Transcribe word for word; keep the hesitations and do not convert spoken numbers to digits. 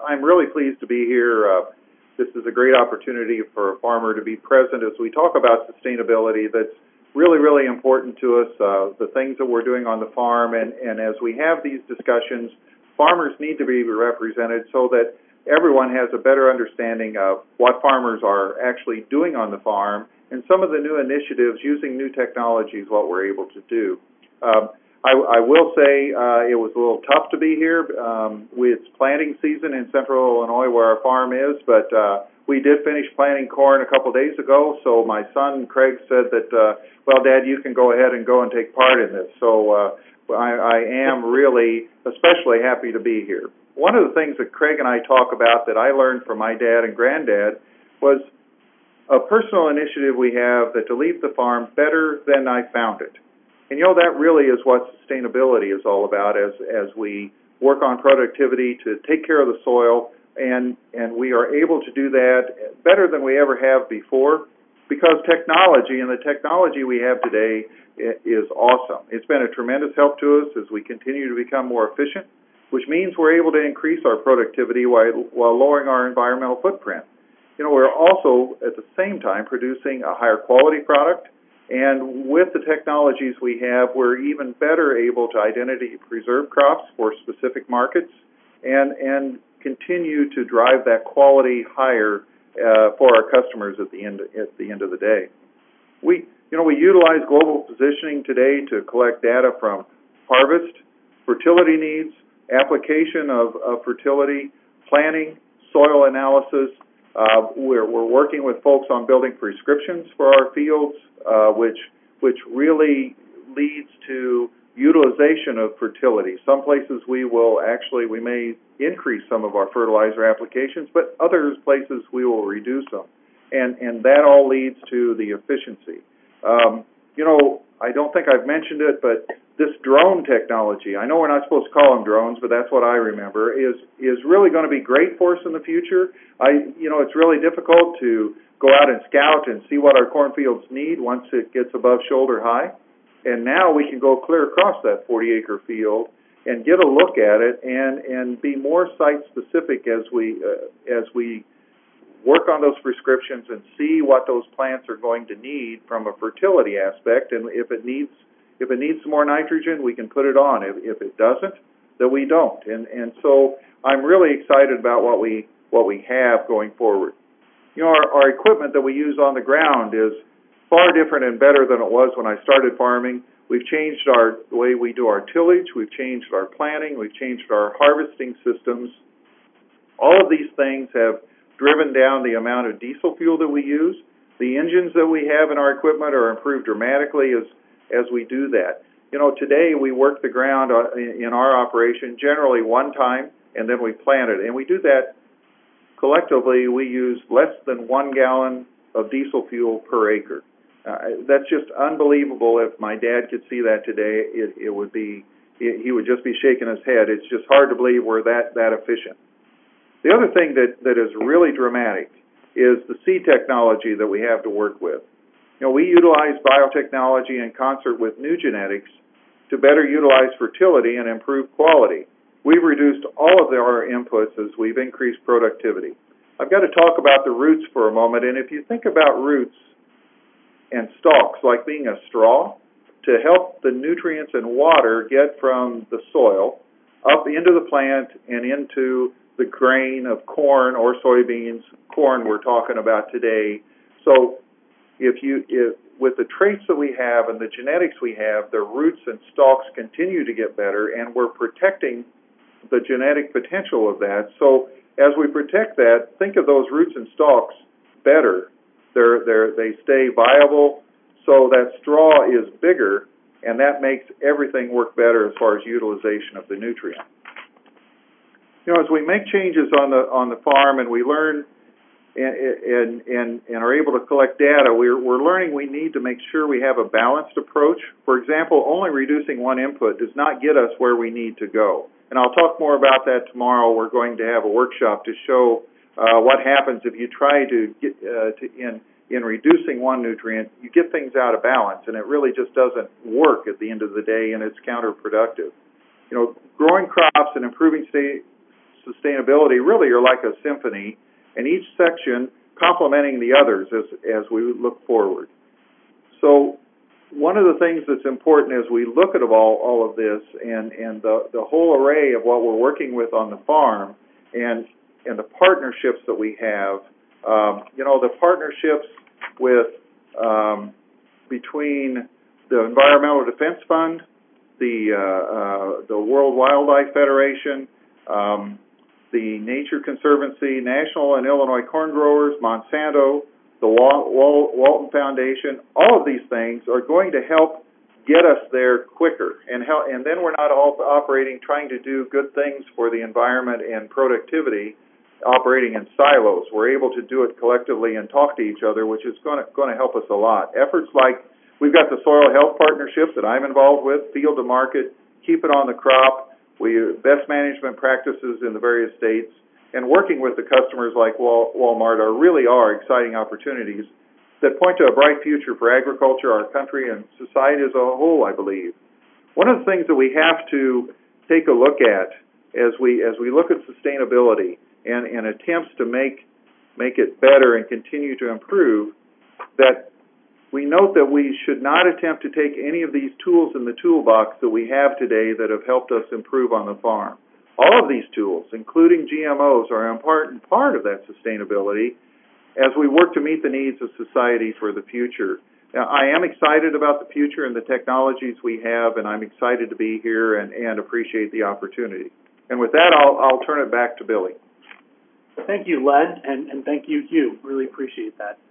I'm really pleased to be here. Uh, this is a great opportunity for a farmer to be present as we talk about sustainability that's really, really important to us, uh, the things that we're doing on the farm. And, and as we have these discussions, farmers need to be represented so that everyone has a better understanding of what farmers are actually doing on the farm and some of the new initiatives using new technologies, what we're able to do. Um, I, I will say uh, it was a little tough to be here. Um, it's planting season in central Illinois where our farm is, but uh, we did finish planting corn a couple days ago, so my son Craig said that, uh, well, Dad, you can go ahead and go and take part in this. So uh, I, I am really especially happy to be here. One of the things that Craig and I talk about that I learned from my dad and granddad was a personal initiative we have that to leave the farm better than I found it. And, you know, that really is what sustainability is all about as, as we work on productivity to take care of the soil, and, and we are able to do that better than we ever have before because technology, and the technology we have today is awesome. It's been a tremendous help to us as we continue to become more efficient, which means we're able to increase our productivity while, while lowering our environmental footprint. You know, we're also, at the same time, producing a higher quality product. And with the technologies we have, we're even better able to identity preserve crops for specific markets and, and continue to drive that quality higher uh, for our customers at the end at the end of the day. We, you know, we utilize global positioning today to collect data from harvest, fertility needs, application of, of fertility, planning, soil analysis. Uh, we're, we're working with folks on building prescriptions for our fields, uh, which which really leads to utilization of fertility. Some places we will actually, we may increase some of our fertilizer applications, but other places we will reduce them. And, and that all leads to the efficiency. Um, you know, I don't think I've mentioned it, but this drone technology, I know we're not supposed to call them drones, but that's what I remember, is is really going to be great for us in the future. I, you know, it's really difficult to go out and scout and see what our cornfields need once it gets above shoulder high. And now we can go clear across that forty acre field and get a look at it and, and be more site specific as we uh, as we work on those prescriptions and see what those plants are going to need from a fertility aspect. And if it needs if it needs some more nitrogen, we can put it on. If, if it doesn't, then we don't. And and so I'm really excited about what we what we have going forward. You know, our, our equipment that we use on the ground is far different and better than it was when I started farming. We've changed our the way we do our tillage. We've changed our planting. We've changed our harvesting systems. All of these things have driven down the amount of diesel fuel that we use. The engines that we have in our equipment are improved dramatically as as we do that. You know, today we work the ground in our operation generally one time, and then we plant it. And we do that collectively. We use less than one gallon of diesel fuel per acre. Uh, that's just unbelievable. If my dad could see that today, it, it would be, it, he would just be shaking his head. It's just hard to believe we're that, that efficient. The other thing that, that is really dramatic is the seed technology that we have to work with. You know, we utilize biotechnology in concert with new genetics to better utilize fertility and improve quality. We've reduced all of our inputs as we've increased productivity. I've got to talk about the roots for a moment, and if you think about roots and stalks like being a straw, to help the nutrients and water get from the soil up into the plant and into the grain of corn or soybeans, corn we're talking about today. So if you, if, with the traits that we have and the genetics we have, the roots and stalks continue to get better, and we're protecting the genetic potential of that. So as we protect that, think of those roots and stalks better. They're, they're, they stay viable, so that straw is bigger, and that makes everything work better as far as utilization of the nutrient. You know, as we make changes on the on the farm and we learn and and and, and are able to collect data, we're we're learning we need to make sure we have a balanced approach. For example, only reducing one input does not get us where we need to go. And I'll talk more about that tomorrow. We're going to have a workshop to show uh, what happens if you try to get uh, to in in reducing one nutrient, you get things out of balance, and it really just doesn't work at the end of the day, and it's counterproductive. You know, growing crops and improving state sustainability really are like a symphony, and each section complementing the others as, as we look forward. So one of the things that's important as we look at all, all of this and, and the, the whole array of what we're working with on the farm and, and the partnerships that we have, um, you know, the partnerships with um, between the Environmental Defense Fund, the, uh, uh, the World Wildlife Federation, um, the Nature Conservancy, National and Illinois Corn Growers, Monsanto, the Wal Wal Walton Foundation, all of these things are going to help get us there quicker. And, help, and then we're not all operating, trying to do good things for the environment and productivity, operating in silos. We're able to do it collectively and talk to each other, which is going to, going to help us a lot. Efforts like, we've got the Soil Health Partnership that I'm involved with, Field to Market, Keep It on the Crop, we best management practices in the various states, and working with the customers like Wal Walmart are really are exciting opportunities that point to a bright future for agriculture, our country, and society as a whole, I believe. One of the things that we have to take a look at as we as we look at sustainability and, and attempts to make make it better and continue to improve, that we note that we should not attempt to take any of these tools in the toolbox that we have today that have helped us improve on the farm. All of these tools, including G M Os, are an important part of that sustainability as we work to meet the needs of society for the future. Now, I am excited about the future and the technologies we have, and I'm excited to be here and, and appreciate the opportunity. And with that, I'll, I'll turn it back to Billy. Thank you, Len, and, and thank you, Hugh. Really appreciate that.